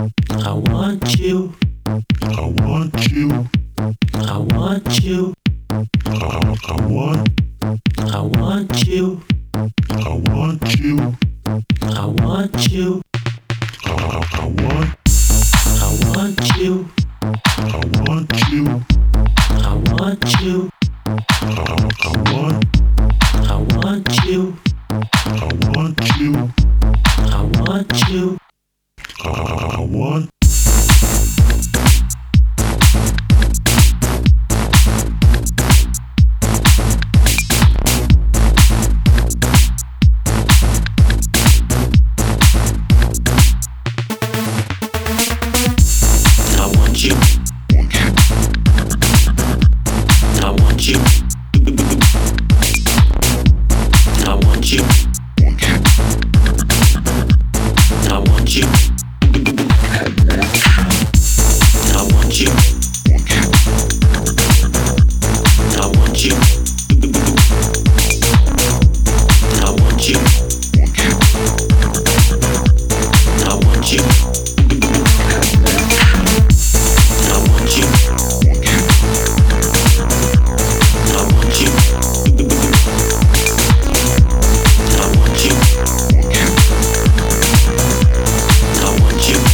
I want you. I want you. I want you. I want. I want you. I want you. I want you. I want. I want you. I want you. I want you. I want. I want you. I want you. I want you. I want. I want you. I want you. I want you. I want you. I want you. I want you. I want you. I want you. I want you. I want you. I want you. I want you.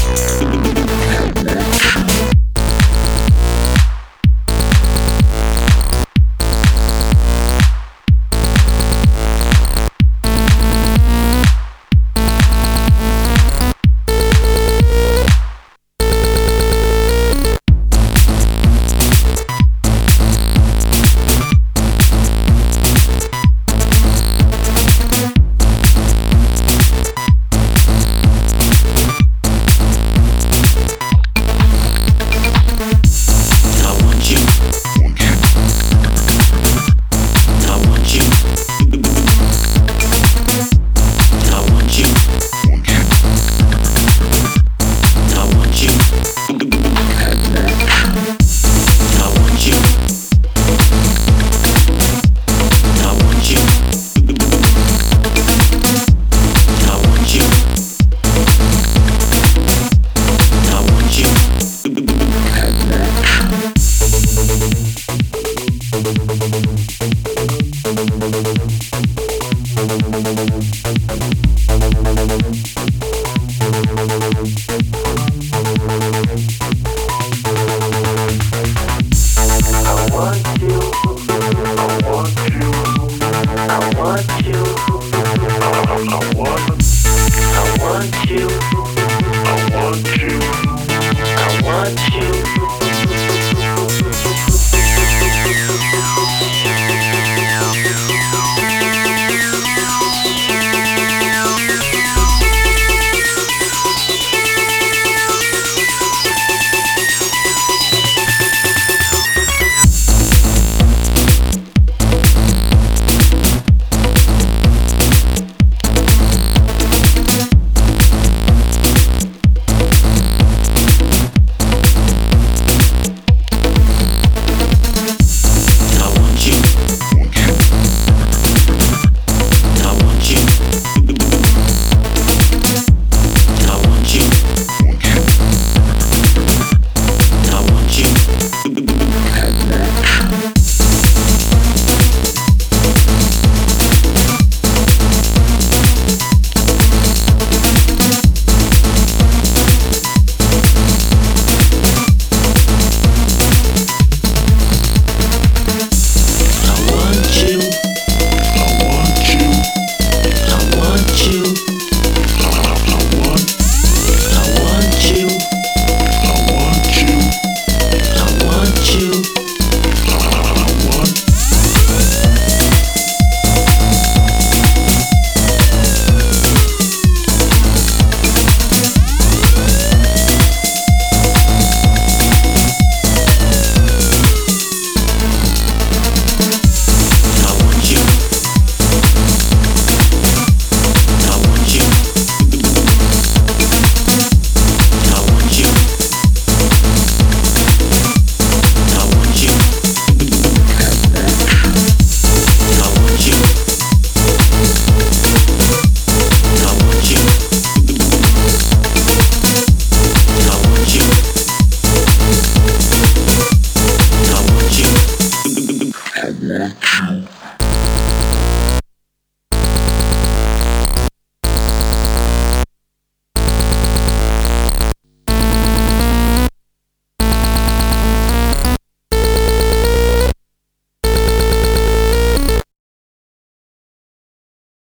that.